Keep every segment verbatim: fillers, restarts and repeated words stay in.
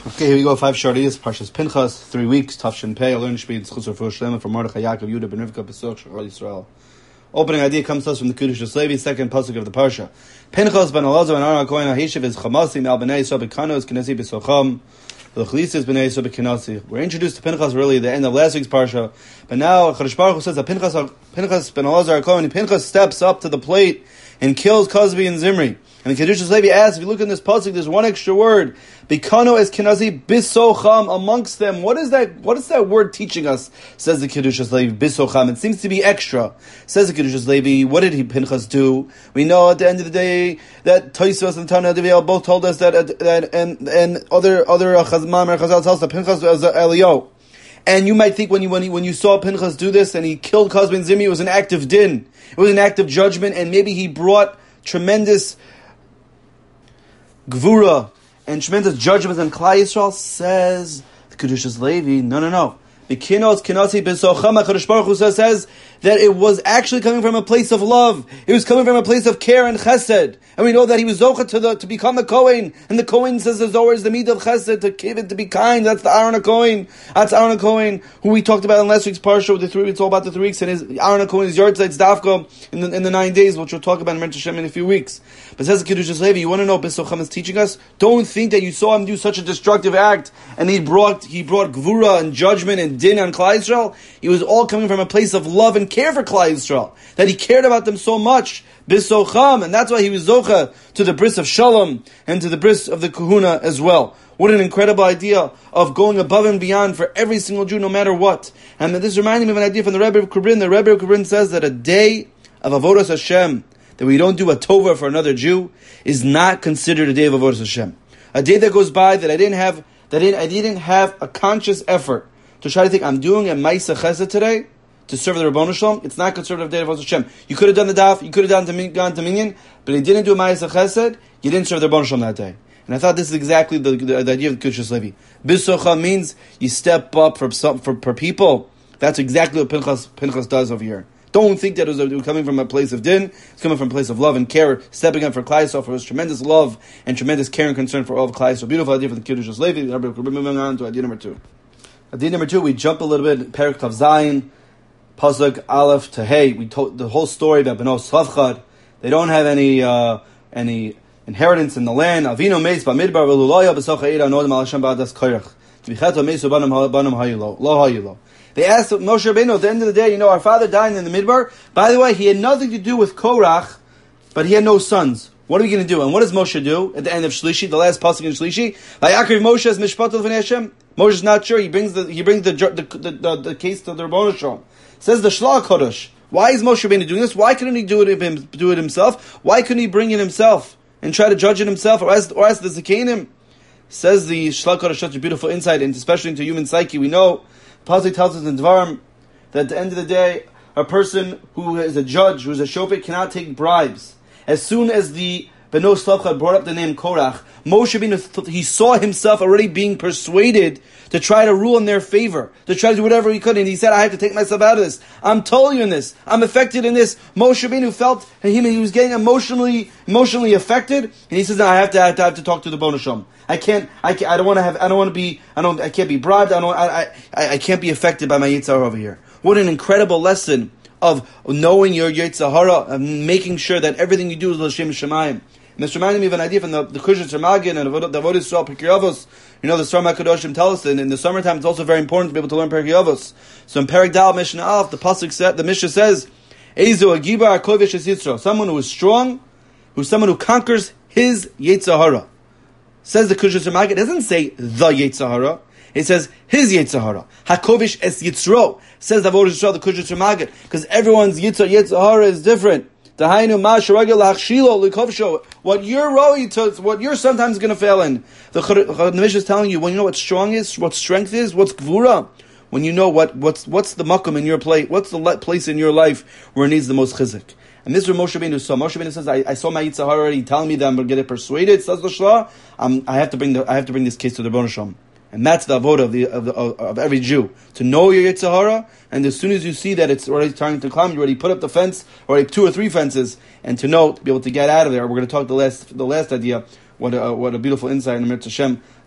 Okay, here we go. Five Shardiyas, Parshas Pinchas, three weeks, Tafshin Pei, Learn Shpid, Chusar Fuh Shlema from Mordechai, Yaakov, Yehuda, Ben Rivka, Pesach, Shachar Yisrael. Opening idea comes to us from the Kudish Levi, second pasuk of the Parsha. Pinchas ben Elazar and Aaron HaKohen HaHishiv is Chamasim al Bnei Yisrael B'Kano is Kinesi B'Socham, L'Chlis is Bnei Yisrael B'Kinasi. We're introduced to Pinchas really at the end of last week's Parsha, but now Chadosh Baruch Hu says that Pinchas, Pinchas ben Elazar HaKohen, Pinchas steps up to the plate and kills Kozbi and Zimri. And the Kedushas Levi asks, if you look in this pasuk, there's one extra word. Bikano es kinazi bisocham amongst them. What is that? What is that word teaching us? Says the Kedushas Levi, bisocham. It seems to be extra. Says the Kedushas Levi, what did he Pinchas do? We know at the end of the day that Tosfos and Tana Deviel both told us that, that and and other other Chazman or Chazal tells us that Pinchas was Elio. And you might think when you when you, when you saw Pinchas do this and he killed Kozbi and Zimri, it was an act of din. It was an act of judgment, and maybe he brought tremendous Gvura and tremendous judgment on Klal Yisrael. Says the Kedushas Levi, no, no, no. The Kinos Kinasi B'Socham HaKadosh Baruch Hu says that it was actually coming from a place of love. It was coming from a place of care and chesed. And we know that he was zocha to the to become a Kohen. And the Kohen says there's always the midah of chesed, to give it, to be kind. That's the Aaron HaKohen. That's Aaron HaKohen, who we talked about in last week's parsha with the three. It's all about the three weeks. And his Aaron HaKohen's yard sites dafka in the in the nine days, which we'll talk about in Mer Hashem in a few weeks. But says the Kedushas Levi, you want to know B'Socham is teaching us? Don't think that you saw him do such a destructive act and he brought he brought Gvura and judgment and din on Klal Yisrael. It was all coming from a place of love and care for Klal Yisrael, that he cared about them so much. Bisocham, and that's why he was zocha to the bris of Shalom and to the bris of the Kahuna as well. What an incredible idea of going above and beyond for every single Jew, no matter what. And this reminded me of an idea from the Rebbe of Kubrin. The Rebbe of Kubrin says that a day of Avodas Hashem, that we don't do a tova for another Jew, is not considered a day of Avodas Hashem. A day that goes by that I didn't have, that I didn't, I didn't have a conscious effort to try to think, I'm doing a Maisa Chesed today to serve the Rabbanu Shalom. It's not considered a day of Avodas Hashem. You could have done the daf, you could have done to, gone to minyan, but you didn't do a Maisa Chesed, you didn't serve the Rabbanu Shalom that day. And I thought this is exactly the, the, the idea of the Kedushas Levi. Bisocha means you step up for some, for, for people. That's exactly what Pinchas, Pinchas does over here. Don't think that it was, it was coming from a place of din. It's coming from a place of love and care, stepping up for Klal Yisrael, for his tremendous love and tremendous care and concern for all of Klal Yisrael. Beautiful idea for the Kedushas Levi. Moving on to idea number two. Idea number two, we jump a little bit, Perek Tav Zayin, Pasuk Aleph to Hey. We told the whole story about Beno Tzavchad. They don't have any uh, any inheritance in the land. Avinu meis b'midbar v'luloya b'socha eira nodim al Hashem ba'adas koyrach. T'bicheto meisu banam banam hayilo lo hayilo. They asked Moshe Rabbeinu at the end of the day, you know, our father died in the midbar. By the way, he had nothing to do with Korach, but he had no sons. What are we going to do? And what does Moshe do at the end of Shlishi, the last pasuk in Shlishi? Vayakriv Moshe as mishpatul v'nei Hashem. Moshe's not sure. He brings the he brings the the the, the, the case to the Rabbanu Shalom. Says the Shlach Kodesh. Why is Moshe Rabbeinu doing this? Why couldn't he do it him, do it himself? Why couldn't he bring it himself and try to judge it himself, or ask or ask the Zakanim? Says the Shlach Kodesh, such a beautiful insight, and especially into human psyche. We know Pasuk tells us in Dvarim that at the end of the day, a person who is a judge, who is a shofet, cannot take bribes. As soon as the Beno Tzavchad brought up the name Korach, Moshe Rabbeinu, he saw himself already being persuaded to try to rule in their favor, to try to do whatever he could, and he said, I have to take myself out of this. I'm totally in this. I'm affected in this. Moshe Rabbeinu felt he, he was getting emotionally emotionally affected, and he says, no, I have to, I have to, I have to talk to the Rabbanu Shalom. I can't, I can't, I don't want to have, I don't want to be, I don't, I can't be bribed, I don't, I, I, I can't be affected by my Yetzer Hara over here. What an incredible lesson of knowing your Yetzer Hara, of making sure that everything you do is L'Shem Shemayim. And this reminded me of an idea from the, the Kushas Ramagin and the Avodah Yisrael Pirkei Avos. You know, the Sram HaKadoshim tell us that in the summertime it's also very important to be able to learn Pirkei Avos. So in Perek Dal Mishnah Aleph, the pasuk said, the Mishnah says, Eizu Agibar Kovish Yitzro, someone who is strong, who's someone who conquers his Yetzer Hara. Says the Kushas Ramagin, it doesn't say the Yetzer Hara. It says his Yetzer Hara. Hakovish es Yitzro. Says the Avodah Yisrael, the Kushas Ramagin, because everyone's Yetzer Yetzer Hara is different. What you're roi to, what you're sometimes going to fail in. The Mishnah is telling you, when you know what strong is, what strength is, what's gvura, when you know what what's what's the makom in your plate, what's the le- place in your life where it needs the most chizik. And this is what Moshe Rabbeinu saw. Moshe Rabbeinu says, I, I saw my Yetzer Hara already telling me that I'm going to get it persuaded. Says the Shlah, um, I have to bring the I have to bring this case to the Rabbanu Shalom. And that's the avodah of the of, the, of, of every Jew, to know your Yetzer Hara, and as soon as you see that it's already starting to climb, you already put up the fence, or like two or three fences, and to know, to be able to get out of there. We're going to talk the last the last idea. What a what a beautiful insight in the Mir Hashem.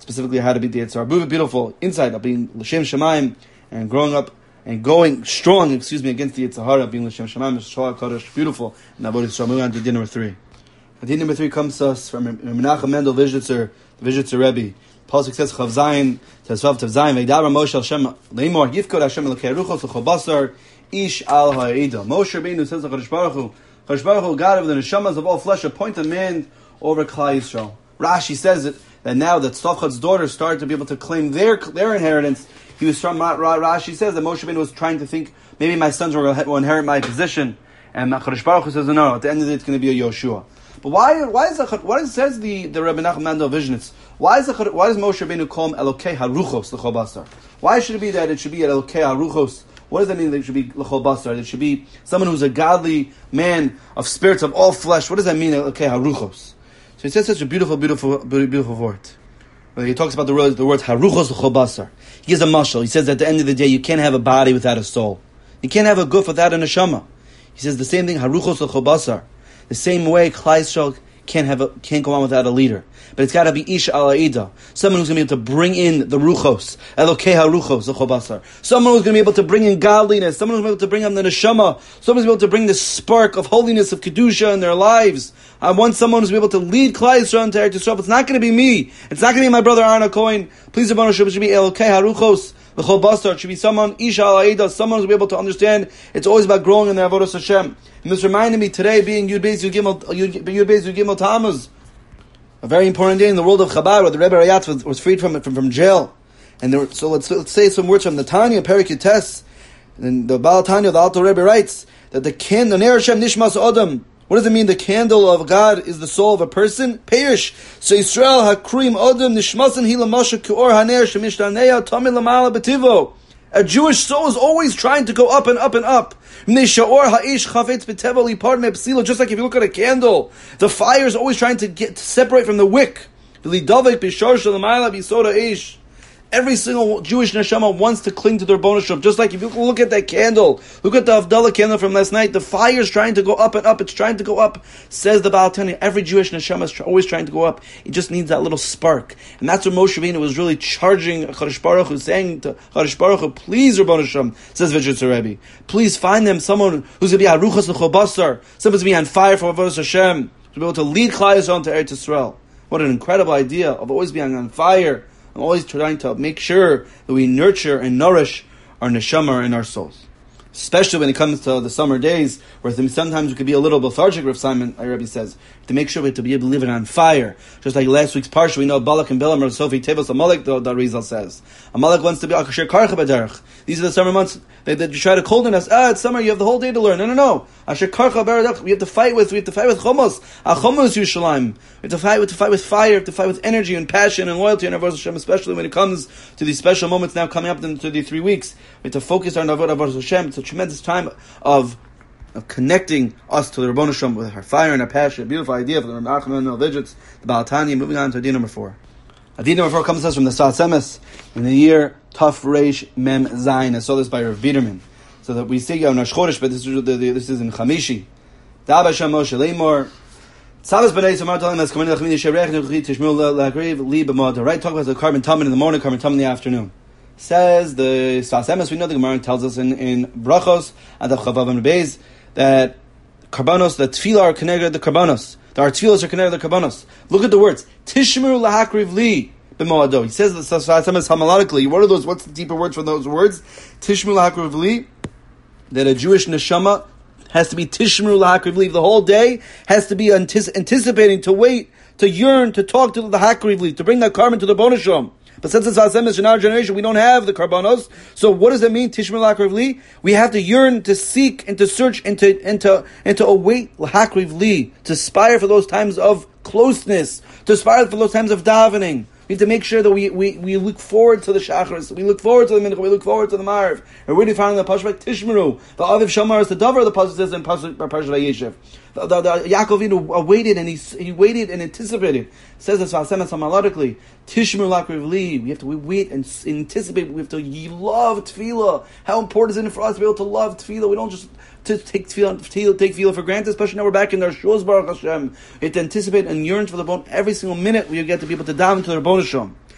specifically how to beat the Yetzer Hara. Beautiful insight of being L'Shem Shemaim and growing up and going strong, excuse me, against the Yetzer Hara, being L'Shem Shemaim, Shoah Kodesh, beautiful. And Avodas Yisrael. Moving on to din number three. Din number three comes to us from Menachem Mendel Vizhitzer, the Vizhitzer Rebbe. Pasuk says, Chav Zayin, Tezvav Tev Zayin, V'ydaber Moshe al Shem Leimor, Yifkod Hashem Elokei Ruchos L'chol Basar, Ish al Ha'ida. Moshe Rabbeinu says to Kadosh Baruch Hu, Kadosh Baruch Hu, God of the neshamas of all flesh, appoint a man over Klal Yisrael. Rashi says it, that now that Tzavchad's daughters started to be able to claim their their inheritance, he was from Rashi says that Moshe Rabbeinu was trying to think, maybe my sons will inherit my position, and Kadosh Baruch Hu says, no, at the end of the day it's going to be a Yoshua. But why? Why is that? What says the the Rebbe Nachum Mendel Vizhnitz? Why is the, why does Moshe Rabbeinu call him Elokei Haruchos l'chol basar? Why should it be that it should be at Elokei Haruchos? What does that mean that it should be l'chol basar? It should be someone who's a godly man of spirits of all flesh. What does that mean, Elokei Haruchos? So he says such a beautiful, beautiful, beautiful word. He talks about the word, the word Haruchos l'chol basar. He gives a mashal. He says at the end of the day, you can't have a body without a soul. You can't have a guf without a neshama. He says the same thing, Haruchos l'chol basar. The same way, Klal Yisrael can't have a, can't go on without a leader, but it's got to be Ish al Aida, someone who's going to be able to bring in the ruchos, Elokei haruchos, the chobasar. Someone who's going to be able to bring in godliness. Someone who's going to be able to bring in the neshama. Someone who's going to be able to bring the spark of holiness of kedusha in their lives. I want someone who's going to be able to lead Klal Yisrael into Eretz Yisrael. It's not going to be me. It's not going to be my brother Aaron Cohen. Please, Rabban Hashem, it should be Elokei haruchos. The Chol it should be someone, Isha al someone who's be able to understand it's always about growing in the Avodas Hashem. And this reminded me today being Yud Beis Yud Gimel, Yud Beis Yud Gimel Tammuz, a very important day in the world of Chabad, where the Rebbe Rayatz was, was freed from, from from jail. And there, so let's let's say some words from the Tanya, Perek Yutes. And the Baal Tanya, the Alter Rebbe writes that the candle, Ner Hashem Nishmas Odom. What does it mean? The candle of God is the soul of a person. Perish. So Yisrael hakrim odem nishmasen hi lamasha kuor haner shemishtaneya tamil lamala betivo. A Jewish soul is always trying to go up and up and up. Nishaor ha'ish chafetz betevo lipard mepsilo. Just like if you look at a candle, the fire is always trying to get to separate from the wick. V'lidavek b'shor shalamayla b'soda ish. Every single Jewish neshama wants to cling to their bonus. Just like if you look at that candle, look at the Havdalah candle from last night, the fire is trying to go up and up, it's trying to go up, says the Baal Tanya. Every Jewish neshama is always trying to go up. It just needs that little spark. And that's what Moshe Rabbeinu was really charging Kadosh Baruch Hu, saying to Kadosh Baruch Hu, please, Rabban Hashem, says Vizhitzer Rebbe, please find them someone who's going to be Haruchas l'chol basar, someone's going to be on fire for Avodas Hashem, to be able to lead Klal Yisrael into Eretz Yisrael. What an incredible idea of always being on fire. I'm always trying to make sure that we nurture and nourish our neshama and our souls. Especially when it comes to the summer days, where sometimes we could be a little lethargic, Rav Simon Rebbe says, to make sure we have to be able to live it on fire. Just like last week's parsha, we know Balak and Bilam are Sofi Tevos Amalek, the, the Rizal says. Amalek wants to be Akasher Karcha B'derech. These are the summer months that, that you try to coldden us. Ah, it's summer, you have the whole day to learn. No, no, no. Asher Karcha B'derech, we have to fight with, we have to fight with Chomos. Achomos Yushalayim. We have to fight, we have to fight with fire, we have to fight with energy and passion and loyalty in Avodas Hashem, especially when it comes to these special moments now coming up into the three weeks. We have to focus on Avodas Hashem. It's a tremendous time of of connecting us to the Rebbeinu Shalom with our fire and our passion. A beautiful idea for the Rebbe Nachman Mendel Vizhnitz, the Baal Tanya. Moving on to Adin number four. Adin number four comes to us from the Sas Emes in the year Taf Reish Mem Zayin. I saw this by Rav Biederman. So that we say on Rosh Chodesh, but this is this is in Chamishi. Da'aba Shem Moshe Leimor. Tzavas b'nei Samar Talim has come in l'chmini sherech nechuchi tishmul l'agriv li b'moda. Right, talk about the carbon tum in the morning, carbon tum in the afternoon. Says the Sas Emes, we know the Gemara tells us in, in Brachos, at the Chavav and Beis, that Karbanos, the Tefillah are connected to the Karbanos. The our Tefillas are connected to the Karbanos. Look at the words. Tishmur lahakriv li b'moado. He says the Sas Emes hamaladically. What are those, what's the deeper words for those words? Tishmur lahakriv li, that a Jewish neshama has to be Tishmur lahakriv li. The whole day has to be antici- anticipating, to wait, to yearn, to talk to the hakriv li, to bring that carbon to the bonashom. But since it's Asemis in our generation, we don't have the karbanos. So what does it mean, Tishmur lahakriv li? We have to yearn, to seek, and to search, and to, and to, and to await lahakriv li, to aspire for those times of closeness, to aspire for those times of davening. We have to make sure that we, we, we look forward to the Shacharis, we look forward to the Mincha, we look forward to the Marv. And we're really finding the Pasuk Tishmeru. The Aviv Shamar is the Dover, the Pasuk says in Pasuk Vayeshev. The, the, the Yaakov Avinu waited and he he waited and anticipated. It says this melodically. Tishmeru lahakriv li. We have to we wait and anticipate. We have to love Tefillah. How important is it for us to be able to love Tefillah? We don't just to take tefillah, take tefillah for granted, especially now we're back in our shuls, Baruch Hashem. We have to anticipate and yearn for the bone every single minute we get to be able to daven to the Rebbeinu Shalom.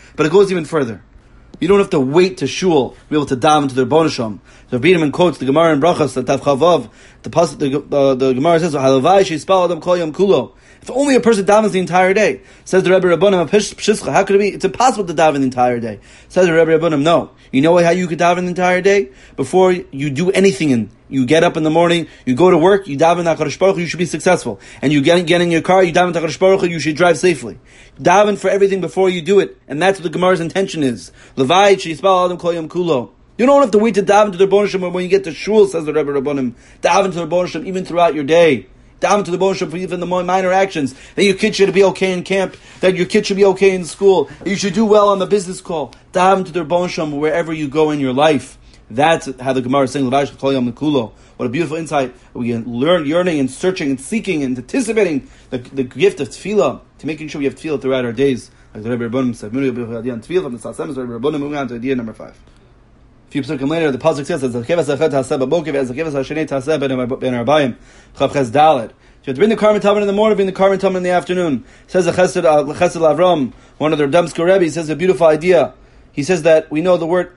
But it goes even further. You don't have to wait to shul to be able to daven to the Rebbeinu Shalom. So B'nam in quotes the Gemara in Brachos, the Tav Chavav, the pasuk, the, uh, the Gemara says, "Halavai sheispal adam kol yom kulo." If only a person davens the entire day, says the Rebbe Rabbanim Pshischa, how could it be? It's impossible to daven the entire day. Says the Rebbe Rabbanim, no. You know how you could daven the entire day? Before you do anything, in you get up in the morning, you go to work, you daven HaKadosh Baruch Hu, you should be successful. And you get, get in your car, you daven HaKadosh Baruch Hu, you should drive safely. Daven for everything before you do it. And that's what the Gemara's intention is. Levai sheispal adam kol yom kulo. You don't have to wait to daven to the Rebbeinu Shalom when you get to shul, says the Rebbe Rabbanim. Daven to the Rebbeinu Shalom even throughout your day. Daven to the Rebbeinu Shalom for even the more minor actions. That your kid should be okay in camp. That your kid should be okay in school. That you should do well on the business call. Daven to the Rebbeinu Shalom wherever you go in your life. That's how the Gemara is saying, Levash Kol Yom Kulo. What a beautiful insight. We learn, yearning and searching and seeking and anticipating the, the gift of tefillah, to making sure we have tefillah throughout our days. Like the Rebbe Rabbanim said, tefillah from the Sasem, the Rebbe Rabbanim, moving on to idea number five. A few psukim later, the pasuk says, "As zakevas achad taseh b'boker, as zakevas hashenei taseh ben arbayim." Chav ches daled. You have to bring the carbon tubman in the morning, bring the carbon tubman in the afternoon. Says the Chesed uh, Chesed Avram, one of the Radomsker Rebbe, says a beautiful idea. He says that we know the word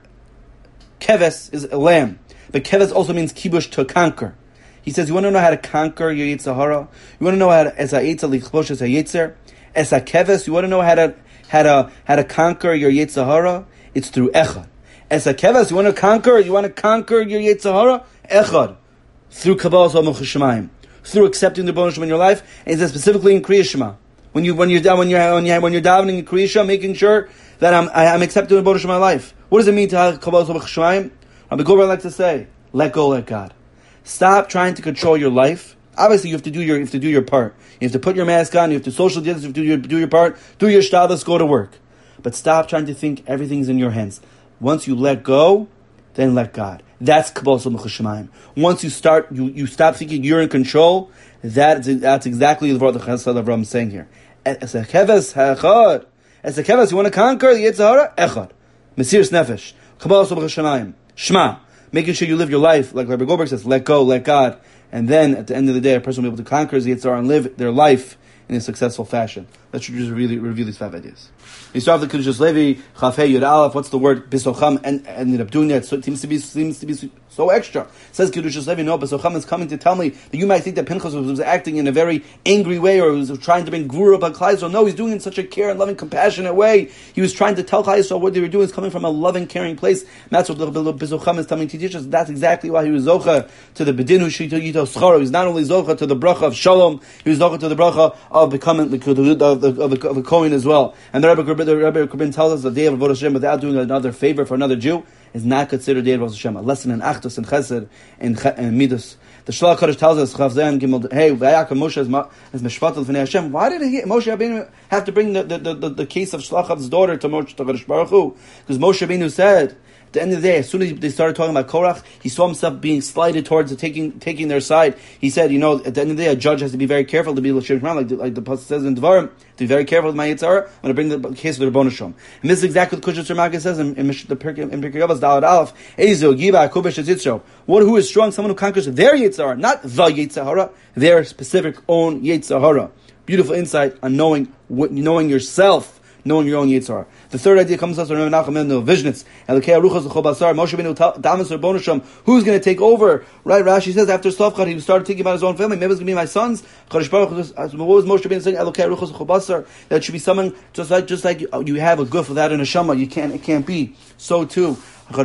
keves is a lamb, but keves also means kibush, to conquer. He says, you want to know how to conquer your Yetzer Hara? You want to know how to, as a Yetzer lichbosh, as a Yetzer? As a keves, you want to know how to, how to, how to conquer your Yetzer Hara? It's through echad. As a keves, you want to conquer, you want to conquer your Yetzer Hara? Echad. Through Kabbalah Zomach Shemaim. Through accepting the Rebbeinu Shalom in your life, and it says specifically in Kriya Shema. When you, when you're down, when you're, when you're, when you're davening in Kriya Shema, making sure that I'm, I, I'm accepting the Rebbeinu Shalom in my life. What does it mean to have Kabbalah Zomach Shemaim? Rabbi Goldberg likes to say, let go, let God. Stop trying to control your life. Obviously, you have to do your, you have to do your part. You have to put your mask on. You have to social distance. You have to do your, do your part. Do your shtados. Go to work. But stop trying to think everything's in your hands. Once you let go, then let God. That's Kabbalah Zomach Shemaim. Once you start, you, you stop thinking you're in control. That is, that's exactly the word the Chesed Avram is saying here. As a keves ha'echad. As a keves, you want to conquer the Yetzer Hara? Echad. Mesiras nefesh. Kabbalah Zomach Shemaim. Shema. Making sure you live your life, like Rabbi Goldberg says, let go, let God. And then, at the end of the day, a person will be able to conquer the Yetzer Hara and live their life in a successful fashion. Let's just really review these five ideas. We start with the Kedushas Levi, Chaf Hey Yud Aleph. What's the word? Bisocham, and ended up doing that. So it seems to be seems to be so extra. It says Kedushas Levi, no, Bisocham is coming to tell me that you might think that Pinchas was, was acting in a very angry way, or was trying to bring Gvura upon Klal Yisrael. No, he's doing it in such a care and loving, compassionate way. He was trying to tell Klal Yisrael what they were doing is coming from a loving, caring place. And that's what the Bisocham is coming to teach us. That's exactly why he was Zocha to the Bedinu Shito Yito Schara. He was not only Zocha to the bracha of Shalom, he was Zocha to the bracha of becoming the of the of the, of the Kohen as well. And the Rebbe the Rebbe Kabin tells us the day of Avodas Hashem without doing another favor for another Jew is not considered day of Avodas Hashem. A lesson in Achdus and Chesed and, and Midas. The Shlach Kodesh tells us, hey, Moshe is Meshvatel V'nei Hashem. Why did he, Moshe Rabbeinu have to bring the, the, the, the case of Shlachav's daughter to Moshe Kodesh Baruch Hu? Because Moshe Rabbeinu said, at the end of the day, as soon as they started talking about Korach, he saw himself being slighted towards the taking taking their side. He said, you know, at the end of the day, a judge has to be very careful to be like the, like the Pasuk says in Devarim, to be very careful with my Yetzer Hara. I'm going to bring the case of the Rebbeinu Shalom. And this is exactly what Kushas Ramaka says in, in, in the Pirkei Avos Dalad Aleph. Ezo Giba Kubesh Yitzro. What who is strong? Someone who conquers their Yetzer Hara, not the Yetzer Hara, their specific own Yetzer Hara. Beautiful insight on knowing what, knowing yourself. Knowing your own Yetzer Hara. The third idea comes to us from Rabbi Nachum in the Vishnitz. Elokei Aruchos L'chol Basar. Moshe Rabbeinu Damas Rebbeinu Shalom. Who's going to take over? Right? Rashi says after Tzlafchad he started thinking about his own family. Maybe it's going to be my sons. Chodesh Baruch Hu. What was Moshe Rabbeinu saying? Elokei Aruchos L'chol Basar. That should be someone just like just like you have a guf without a neshama. You can't. It can't be. So too.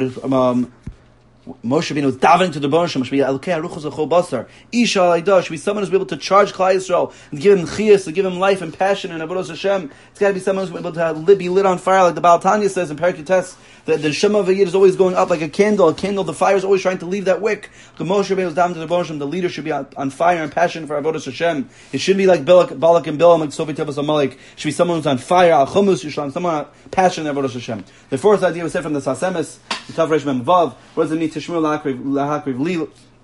Um, Moshe Rabbeinu was davening to the Rebbeinu Shalom. Should be Elokei Aruchos L'chol Basar. Isha Alaydah should be someone who's able to charge Klal Yisrael and give him chiyas, to give him life and passion and avodas Hashem. It's got to be someone who's able to be lit on fire, like the Baal Tanya says in Perikei Tes. The, the Shema of a Yid is always going up like a candle. A candle, the fire is always trying to leave that wick. The Moshe Rabbeinu was davening to the Rebbeinu Shalom. The leader should be on, on fire and passion for avodas Hashem. It shouldn't be like Balak, Balak and Bilam, like Sofi Tevas Amalek. It should be someone who's on fire, al chumus Yishlaim, someone on passion and avodas Hashem. The fourth idea was said from the Sasemis, the Tav Reish Mem Vav. What does it mean? Tishmur lahakriv li.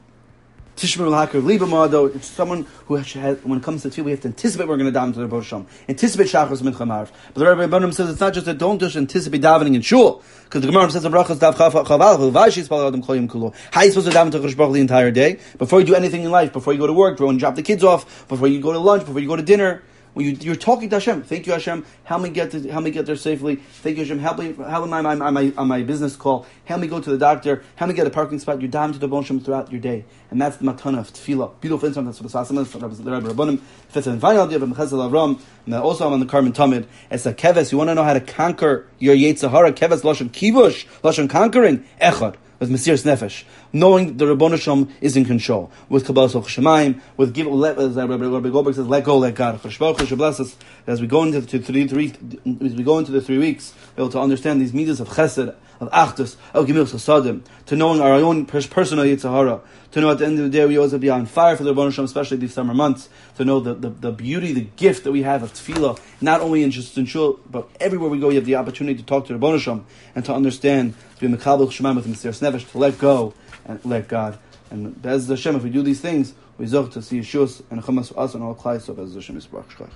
Tishmur lahakriv li b'ma'ado. It's someone who has, when it comes to tefillah, we have to anticipate we're going to daven to the Rebbeinu Shalom. Anticipate shachos mincha ma'ariv. But the Rebbe Rabbanim says it's not just that don't just anticipate davening in shul, because the Gemara says the brachas dav chaval v'vayish yispal adam kol yom kulo. How are you supposed to daven to Kodesh Baruch Hu the entire day? Before you do anything in life, before you go to work, before you drop the kids off, before you go to lunch, before you go to dinner. when you, you're talking to Hashem. Thank you, Hashem. Help me get to, help me get there safely. Thank you, Hashem. Help me, help me on my, on my, on my business call. Help me go to the doctor. Help me get a parking spot. You're down to the Bon Shem throughout your day. And that's the matana of tefillah. Beautiful insight. That's what the Sasam is. For the Rebbe Rabbanim. Fifth and final idea of Mechazel Avram. And also I'm on the Karmen Tamid. It's a keves. You want to know how to conquer your Yetzer Hara. Keves Lashon Kivush. Lashon conquering. Echad. With Mesiras Nefesh, knowing the Ribbono Shel Olam is in control, with Kabbalas Shemaim, with give, let, as Rabbi Goldberg says, let go, let God. Should bless us as we go into the three, three, as we go into the three weeks, able to understand these midas of Chesed, of Achdus, of Gemilas Hasadim, to knowing our own personal Yetzer Hara, to know at the end of the day we always have to be on fire for the Ribbono Shel Olam, especially these summer months, to know the, the, the beauty, the gift that we have of Tefillah, not only in just in Shul, but everywhere we go, you have the opportunity to talk to the Ribbono Shel Olam and to understand, to be Mekabel Shemaim with Mesiras Nefesh, to let go and let God. And Be'ez Hashem, if we do these things, we zog to see Yeshua and Chamas us and all Klai, so Be'ez Hashem Yisbarach Shchach.